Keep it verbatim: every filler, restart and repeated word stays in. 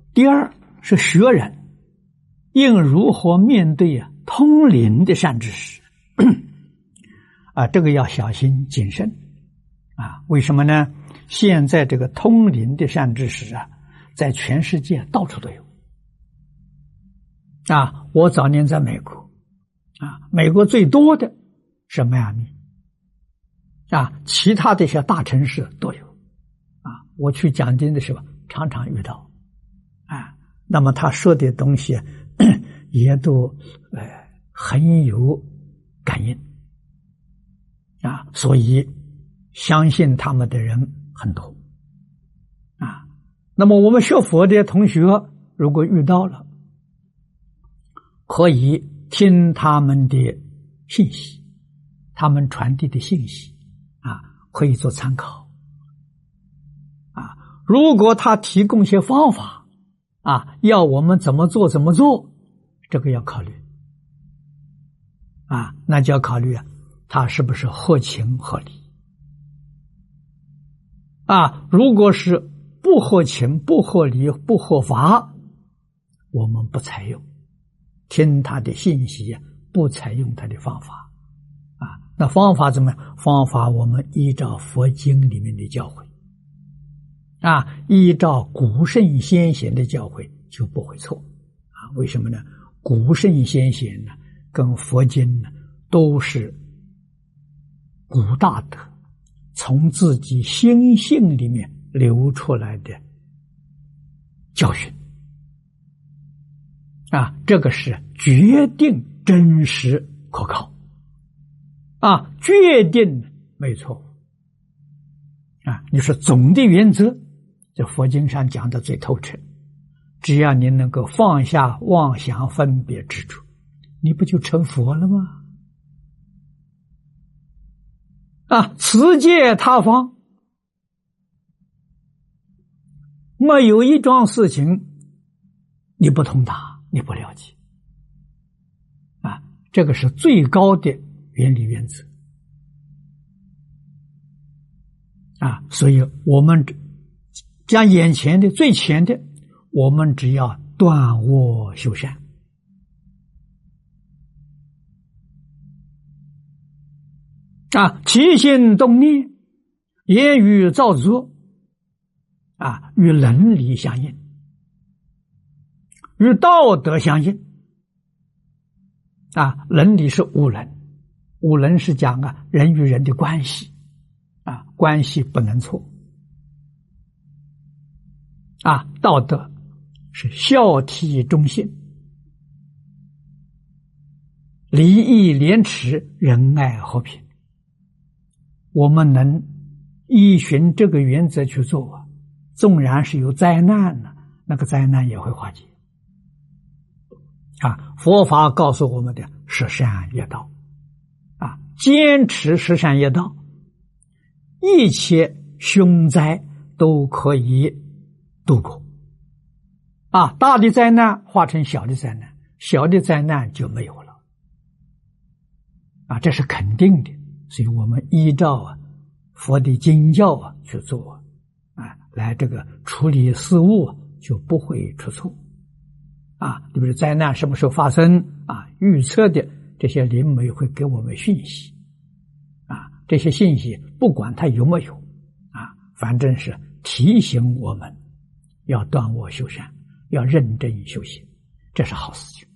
第二是学人应如何面对啊通灵的善知识啊，这个要小心谨慎啊。为什么呢？现在这个通灵的善知识啊，在全世界到处都有啊。我早年在美国啊，美国最多的是迈阿密啊，其他的一些大城市都有啊。我去讲经的时候常常遇到啊，那么他说的东西也都呃很有感应啊，所以相信他们的人很多啊。那么我们学佛的同学如果遇到了，可以听他们的信息，他们传递的信息啊，可以做参考啊。如果他提供些方法啊，要我们怎么做怎么做，这个要考虑啊，那就要考虑啊，他是不是合情合理啊？如果是不合情、不合理、不合法，我们不采用，听他的信息，不采用他的方法啊。那方法怎么样？方法我们依照佛经里面的教诲啊，依照古圣先贤的教诲就不会错啊。为什么呢？古圣先贤呢，跟佛经呢都是古大德从自己心性里面流出来的教训啊，这个是决定真实可靠啊，决定没错误啊。你说总的原则，这佛经上讲的最透彻，只要你能够放下妄想分别执着，你不就成佛了吗？啊，此界他方没有一桩事情你不通达，你不了解啊，这个是最高的原理原则啊。所以我们将眼前的最前的，我们只要断恶修善啊，起心动念，言语造作啊，与伦理相应，与道德相应啊。伦理是五伦，五伦是讲啊人与人的关系啊，关系不能错啊。道德是孝悌忠信，礼义廉耻，仁爱和平。我们能依循这个原则去做啊，纵然是有灾难呢，那个灾难也会化解啊。佛法告诉我们的十善业道啊，坚持十善业道，一切凶灾都可以度过啊。大的灾难化成小的灾难，小的灾难就没有了啊，这是肯定的。所以我们依照啊佛的经教啊去做啊，来这个处理事物啊，就不会出错啊。比如灾难什么时候发生啊，预测的这些灵媒会给我们讯息啊，这些信息不管它有没有啊，反正是提醒我们要断恶修善，要认真修行，这是好事情。